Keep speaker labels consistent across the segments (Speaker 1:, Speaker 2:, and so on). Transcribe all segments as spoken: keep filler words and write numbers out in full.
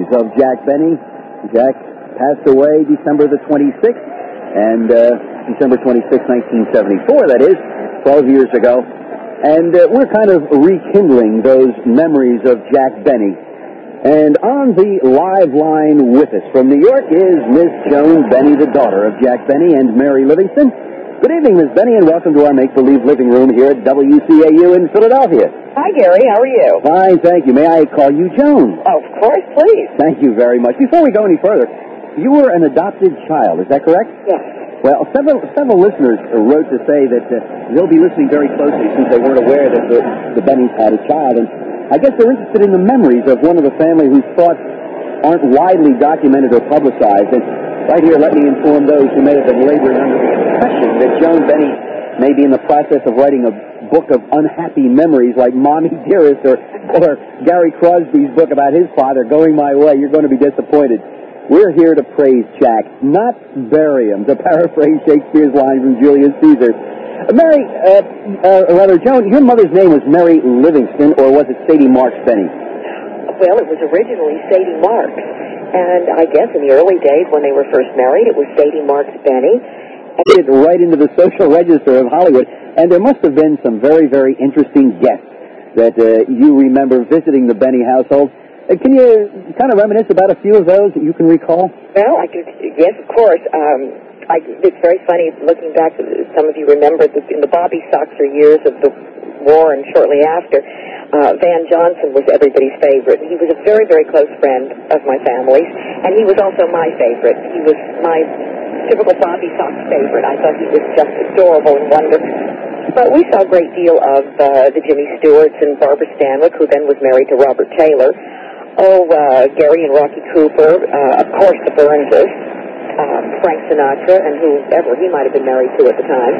Speaker 1: of Jack Benny. Jack passed away December the twenty-sixth, and uh, December twenty-sixth, nineteen seventy-four, that is, twelve years ago. And uh, we're kind of rekindling those memories of Jack Benny. And on the live line with us from New York is Miss Joan Benny, the daughter of Jack Benny and Mary Livingston. Good evening, Miss Benny, and welcome to our make-believe living room here at W C A U in Philadelphia.
Speaker 2: Hi, Gary. How are you?
Speaker 1: Fine, thank you. May I call you Joan?
Speaker 2: Of course, please.
Speaker 1: Thank you very much. Before we go any further, you were an adopted child, is that correct?
Speaker 2: Yes.
Speaker 1: Well, several several listeners wrote to say that uh, they'll be listening very closely since they weren't aware that the, the Bennys had a child, and I guess they're interested in the memories of one of the family whose thoughts aren't widely documented or publicized. And right here, let me inform those who may have been laboring under the impression that Joan Benny may be in the process of writing a book of unhappy memories like Mommy Dearest or, or Gary Crosby's book about his father, Going My Way. You're going to be disappointed. We're here to praise Jack, not bury him, to paraphrase Shakespeare's line from Julius Caesar. Uh, Mary, uh, uh, rather, Joan, your mother's name was Mary Livingston, or was it Sadie Marks Benny?
Speaker 2: Well, it was originally Sadie Marks. And I guess in the early days when they were first married, it was Sadie Marks Benny.
Speaker 1: It right into the social register of Hollywood. And there must have been some very, very interesting guests that uh, you remember visiting the Benny household. Uh, can you kind of reminisce about a few of those that you can recall?
Speaker 2: Well, I can, yes, of course. Um, I, it's very funny looking back. Some of you remember the, in the Bobby Soxer years of the war and shortly after, uh, Van Johnson was everybody's favorite. He was a very, very close friend of my family's, and he was also my favorite. He was my typical Bobby Sox favorite. I thought he was just adorable and wonderful. But we saw a great deal of uh, the Jimmy Stewarts and Barbara Stanwyck, who then was married to Robert Taylor. Oh, uh, Gary and Rocky Cooper, uh, of course the Burnses, uh, Frank Sinatra, and whoever he might have been married to at the time.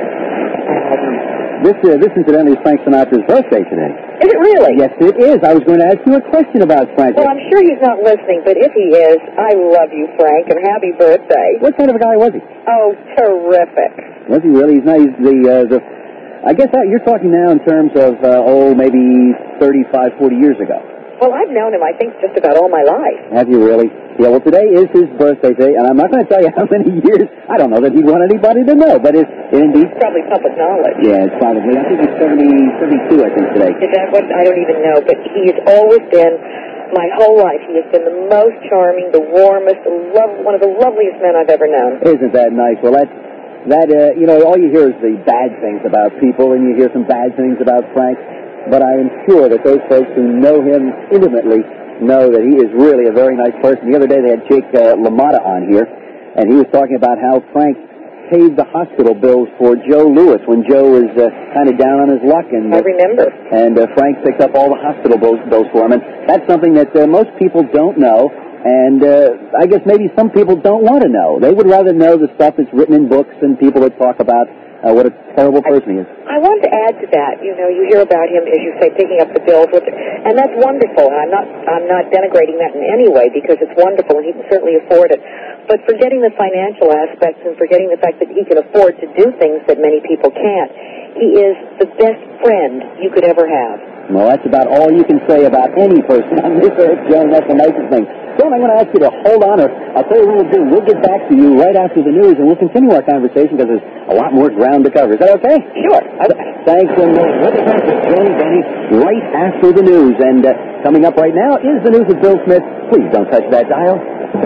Speaker 2: Um,
Speaker 1: this, uh, this incidentally is Frank Sinatra's birthday today.
Speaker 2: Is it really?
Speaker 1: Yes, it is. I was going to ask you a question about Frank.
Speaker 2: Well, I'm sure he's not listening, but if he is, I love you, Frank, and happy birthday.
Speaker 1: What kind of a guy was he?
Speaker 2: Oh, terrific.
Speaker 1: Was he really? He's not. He's the, uh, the, I guess that you're talking now in terms of, uh, oh, maybe thirty-five, forty years ago.
Speaker 2: Well, I've known him, I think, just about all my life.
Speaker 1: Have you really? Yeah, well, today is his birthday day, and I'm not going to tell you how many years. I don't know that he'd want anybody to know, but it's it indeed...
Speaker 2: It's probably public knowledge.
Speaker 1: Yeah, it's probably. I think he's seventy, seventy-two, I think, today.
Speaker 2: Is that what? I don't even know, but he's always been, my whole life, he has been the most charming, the warmest, the love, one of the loveliest men I've ever known.
Speaker 1: Isn't that nice? Well, that's, that, uh, you know, all you hear is the bad things about people, and you hear some bad things about Frank. But I am sure that those folks who know him intimately know that he is really a very nice person. The other day they had Jake uh, LaMotta on here, and he was talking about how Frank paid the hospital bills for Joe Louis when Joe was uh, kind of down on his luck. And uh,
Speaker 2: I remember.
Speaker 1: And uh, Frank picked up all the hospital bills, bills for him. And that's something that uh, most people don't know, and uh, I guess maybe some people don't want to know. They would rather know the stuff that's written in books and people that talk about Uh, what a terrible person he is.
Speaker 2: I want to add to that. You know, you hear about him, as you say, picking up the bills, which, and that's wonderful. And I'm not, I'm not denigrating that in any way because it's wonderful, and he can certainly afford it. But forgetting the financial aspects and forgetting the fact that he can afford to do things that many people can't, he is the best friend you could ever have.
Speaker 1: Well, that's about all you can say about any person on this earth, Joan. That's the nicest thing. Joan, I'm going to ask you to hold on, or I'll tell you what we'll do. We'll get back to you right after the news, and we'll continue our conversation because there's a lot more ground to cover. Is that okay?
Speaker 2: Sure.
Speaker 1: Thanks, and we'll get back to Joan Benny right after the news. And uh, coming up right now is the news with Bill Smith. Please don't touch that dial.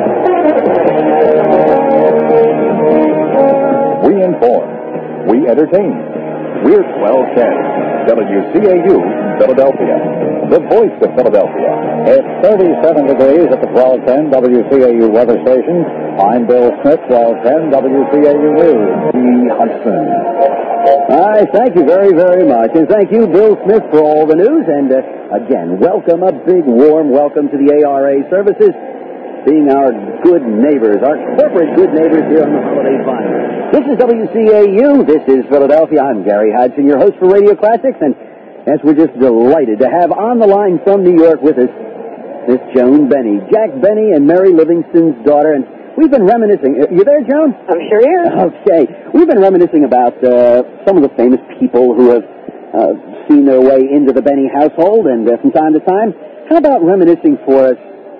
Speaker 3: We inform. We entertain. We're twelve ten. W C A U, Philadelphia. The voice of Philadelphia.
Speaker 4: It's thirty-seven degrees at the twelve ten W C A U weather station. I'm Bill Smith, twelve ten W C A U News.
Speaker 1: E. Hudson. All right, thank you very, very much. And thank you, Bill Smith, for all the news. And uh, again, welcome, a big, warm welcome to the A R A services, being our good neighbors, our corporate good neighbors here on the Holiday Vine. This is W C A U. This is Philadelphia. I'm Gary Hodgson, your host for Radio Classics. And yes, we're just delighted to have on the line from New York with us Miss Joan Benny, Jack Benny and Mary Livingston's daughter. And we've been reminiscing. You there, Joan?
Speaker 2: I'm sure here.
Speaker 1: Okay. We've been reminiscing about uh, some of the famous people who have uh, seen their way into the Benny household, and uh, from time to time, how about reminiscing for us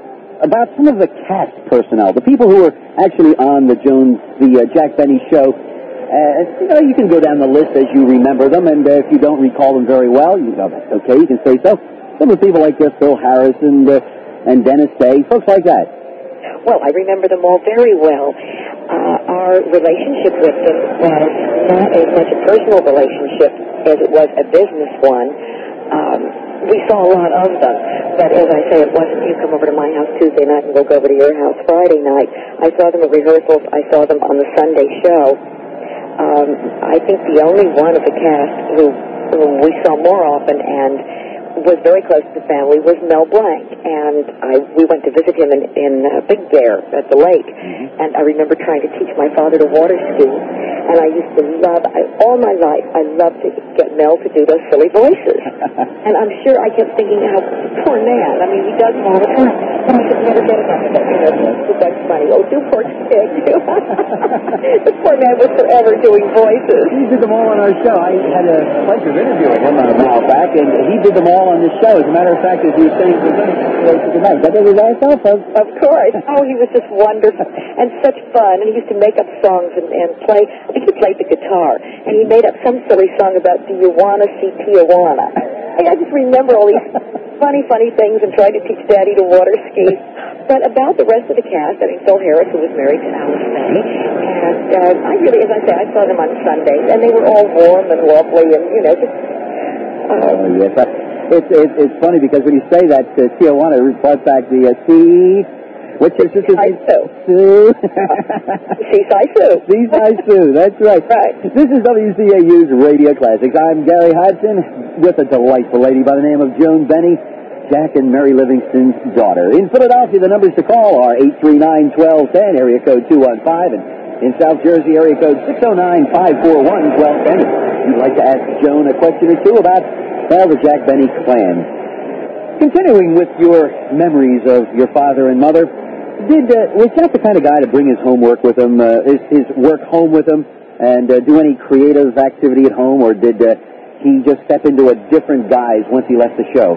Speaker 1: about some of the cast personnel, the people who were actually on the Jones, the uh, Jack Benny show. Uh, you know, you can go down the list as you remember them, and uh, if you don't recall them very well, you know, that's okay, you can say so. Some of the people like uh, Phil Harris and, uh, and Dennis Day, folks like that.
Speaker 2: Well, I remember them all very well. Uh, our relationship with them was not as much a personal relationship as it was a business one. Um, we saw a lot of them, but as I say, it wasn't you come over to my house Tuesday night and we'll go over to your house Friday night. I saw them at rehearsals. I saw them on the Sunday show. Um, I think the only one of the cast who, who we saw more often and was very close to the family was Mel Blanc, and I, we went to visit him in, in uh, Big Bear at the lake, mm-hmm. and I remember trying to teach my father to water ski, and I used to love, I, all my life, I loved to get Mel to do those silly voices, and I'm sure I kept thinking, how poor man, I mean, he does them all the time, but I could never get enough of that, you know, that's funny, oh, do poor kid, this poor man was forever doing voices.
Speaker 1: He did them all on our show. I had a pleasure of interviewing him a while back, and he did them all on the show. As a matter of fact, as you were saying tonight, that was our cell phone.
Speaker 2: Of course. Oh, he was just wonderful and such fun. And he used to make up songs and, and play. I think he played the guitar, and he made up some silly song about "Do you wanna see Tijuana?" And I just remember all these funny, funny things and tried to teach Daddy to water ski. But about the rest of the cast, I mean, Phil Harris, who was married to Alice May, and uh, I really, as I said, I saw them on Sundays, and they were all warm and lovely, and you know, just. Uh,
Speaker 1: oh yes. I- It's, it's it's funny because when you say that uh, Tijuana, it brought back the uh, sea. What's your sister's name?
Speaker 2: Sue.
Speaker 1: Sue.
Speaker 2: Seaside Sue.
Speaker 1: Seaside Sue. That's right.
Speaker 2: Right.
Speaker 1: This is W C A U's Radio Classics. I'm Gary Hodgson with a delightful lady by the name of Joan Benny, Jack and Mary Livingston's daughter. In Philadelphia, the numbers to call are eight three nine, one two one zero, area code two one five, and in South Jersey, area code six oh nine, five four one, one two one zero. If you'd like to ask Joan a question or two about well, the Jack Benny clan. Continuing with your memories of your father and mother, did uh, was Jack the kind of guy to bring his homework with him, uh, his, his work home with him, and uh, do any creative activity at home, or did uh, he just step into a different guise once he left the show?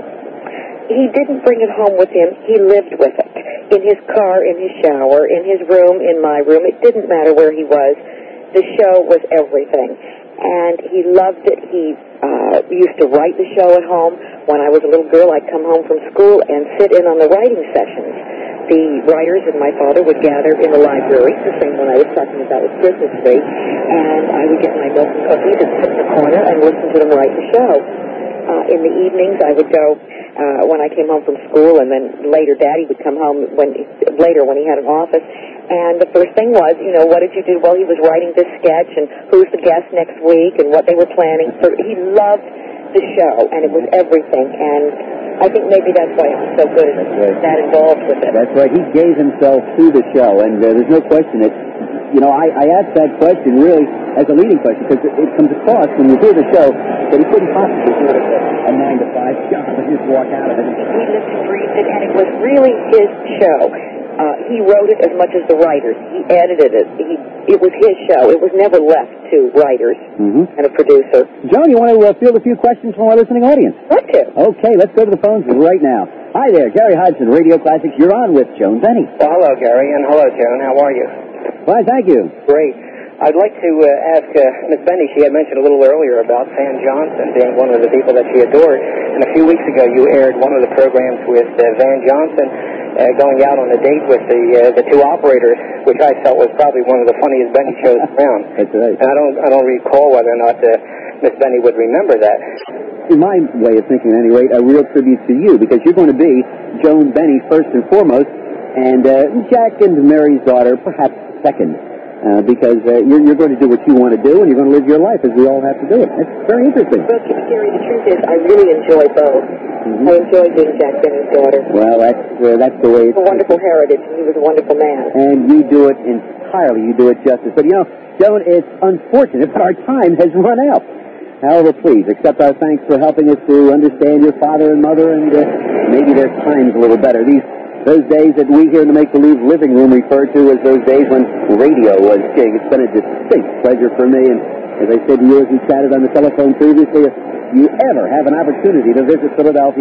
Speaker 2: He didn't bring it home with him. He lived with it. In his car, in his shower, in his room, in my room. It didn't matter where he was. The show was everything. And he loved it. He uh, used to write the show at home. When I was a little girl, I'd come home from school and sit in on the writing sessions. The writers and my father would gather in the library, the same one I was talking about with Christmas Tree, and I would get my milk and cookies and sit in the corner and listen to them write the show. Uh, in the evenings, I would go uh, when I came home from school, and then later Daddy would come home when later when he had an office. And the first thing was, you know, what did you do? Well, he was writing this sketch, and who's the guest next week, and what they were planning. So he loved the show, and it was everything. And I think maybe that's why it was so good and right. that involved with it.
Speaker 1: That's right. He gave himself to the show, and uh, there's no question that, you know, I, I asked that question really as a leading question because it, it comes across when you hear the show that he couldn't possibly do it a nine to five job and just walk out of it.
Speaker 2: He lived and breathed it, and it was really his show. Uh, he wrote it as much as the writers. He edited it. He, it was his show. It was never left to writers
Speaker 1: mm-hmm.
Speaker 2: and a producer.
Speaker 1: Joan, you want to uh, field a few questions from our listening audience?
Speaker 2: Want to.
Speaker 1: Okay, let's go to the phones right now. Hi there, Gary Hodgson, Radio Classics. You're on with Joan Benny.
Speaker 5: Well, hello, Gary, and hello, Joan. How are you?
Speaker 1: Fine, thank you.
Speaker 5: Great. I'd like to uh, ask uh, Miss Benny, she had mentioned a little earlier about Van Johnson being one of the people that she adored, and a few weeks ago you aired one of the programs with uh, Van Johnson uh, going out on a date with the uh, the two operators, which I felt was probably one of the funniest Benny shows around.
Speaker 1: That's right.
Speaker 5: And I don't, I don't recall whether or not uh, Miss Benny would remember that.
Speaker 1: In my way of thinking, at any rate, a real tribute to you, because you're going to be Joan Benny first and foremost, and uh, Jack and Mary's daughter perhaps second. Uh, because uh, you're, you're going to do what you want to do, and you're going to live your life as we all have to do it. It's very interesting.
Speaker 2: Well, Gary, the truth is, I really enjoy both. Mm-hmm. I enjoy being Jack Benny's daughter.
Speaker 1: Well, that's uh, that's the way it's...
Speaker 2: a wonderful heritage, and he was a wonderful man.
Speaker 1: And you do it entirely. You do it justice. But, you know, Joan, it's unfortunate, but our time has run out. However, please, accept our thanks for helping us to understand your father and mother, and uh, maybe their times a little better. These Those days that we here in the Make-Believe Living Room refer to as those days when radio was king. It's been a distinct pleasure for me, and as I said to you as we chatted on the telephone previously, if you ever have an opportunity to visit Philadelphia,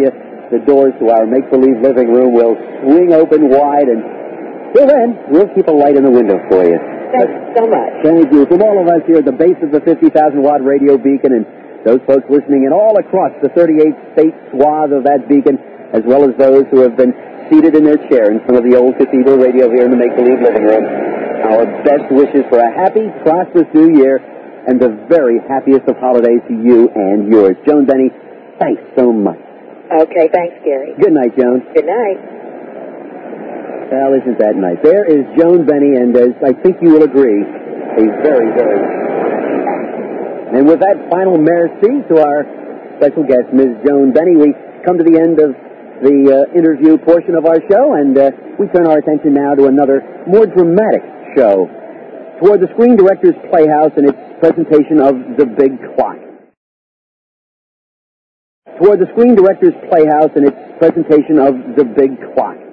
Speaker 1: the doors to our make-believe living room will swing open wide, and till then, we'll keep a light in the window for you.
Speaker 2: Thanks so much.
Speaker 1: Thank you. From all of us here at the base of the fifty thousand watt radio beacon and those folks listening in all across the thirty-eight state swath of that beacon, as well as those who have been seated in their chair in front of the old cathedral radio here in the make-believe living room, our best wishes for a happy, prosperous new year and the very happiest of holidays to you and yours. Joan Benny, thanks so much.
Speaker 2: Okay, thanks, Gary.
Speaker 1: Good night, Joan.
Speaker 2: Good night.
Speaker 1: Well, isn't that nice? There is Joan Benny, and as I think you will agree, a very, very... And with that final merci to our special guest, Miz Joan Benny, we come to the end of the uh, interview portion of our show, and uh, we turn our attention now to another more dramatic show, toward the Screen Directors Playhouse and its presentation of The Big Clock. Toward the Screen Directors Playhouse and its presentation of The Big Clock.